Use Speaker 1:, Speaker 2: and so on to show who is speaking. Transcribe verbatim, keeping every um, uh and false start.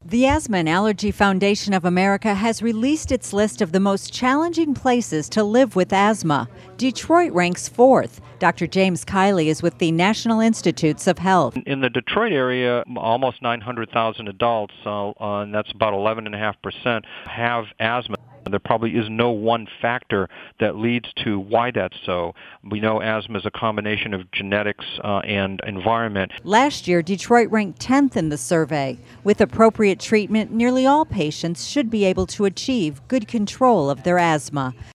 Speaker 1: The Asthma and Allergy Foundation of America has released its list of the most challenging places to live with asthma. Detroit ranks fourth. Doctor James Kiley is with the National Institutes of Health.
Speaker 2: In the Detroit area, almost nine hundred thousand adults, uh, uh, and that's about eleven point five percent, have asthma. There probably is no one factor that leads to why that's so. We know asthma is a combination of genetics uh, and environment.
Speaker 1: Last year, Detroit ranked tenth in the survey. With appropriate treatment, nearly all patients should be able to achieve good control of their asthma.